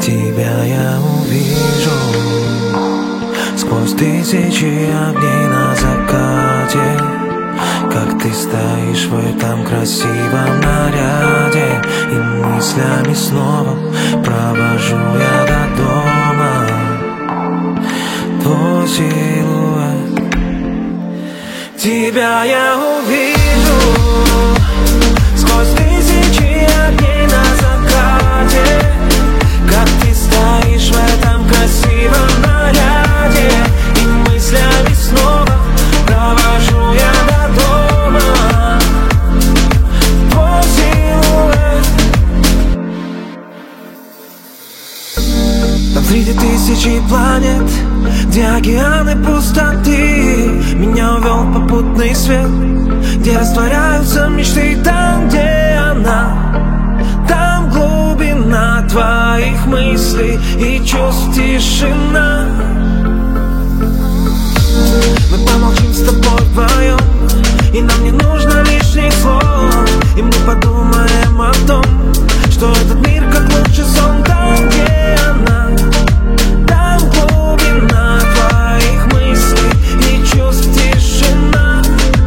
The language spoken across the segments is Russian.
Тебя я увижу сквозь тысячи огней на закате, как ты стоишь в этом красивом наряде, и мыслями снова провожу я до дома твой силуэт. Тебя я увижу сквозь тысячи огней на закате, как ты стоишь в этом красивом наряде, и мыслями снова провожу я до дома твой силуэт. Там среди тысячи планет, где океаны пустоты, меня увел попутный свет, где растворяются мечты. Там, где она, там глубина твоих мыслей и чувств, тишина. Мы помолчим с тобой вдвоем, и нам не нужно лишних слов, и мы подумаем о том, что этот мир как лучший сон. Там, где она, там глубина твоих мыслей и чувств, тишина.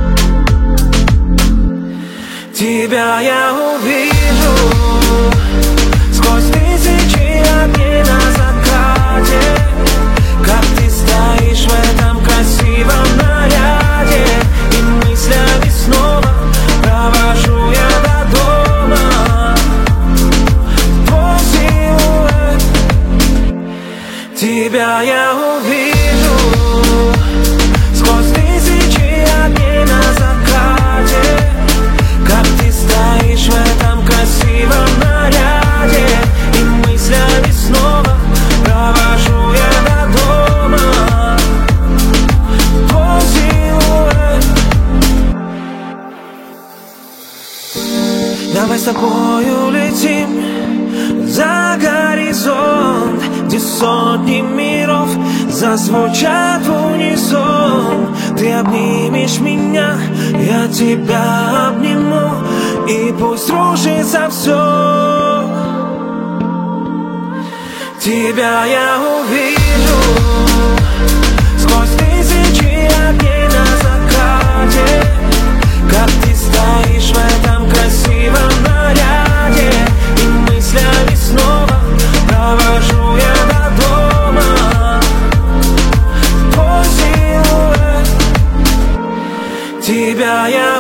Тебя я увижу сквозь тысячи огней на закате, как ты стоишь в этом красивом наряде, и мыслями снова провожу я до дома твой силуэт. Тебя я увижу сквозь тысячи огней на закате, как ты стоишь в этом красивом наряде, и мыслями снова провожу я до дома твой силуэт. Давай с тобой улетим за горизонт, где сотни миров зазвучат в унисон. Ты обнимешь меня, я тебя обниму, и пусть рушится все. Тебя я увижу сквозь тысячи огней на закате, как ты стоишь в этом красивом наряде, и мыслями снова провожу я до дома твой силуэт. Тебя я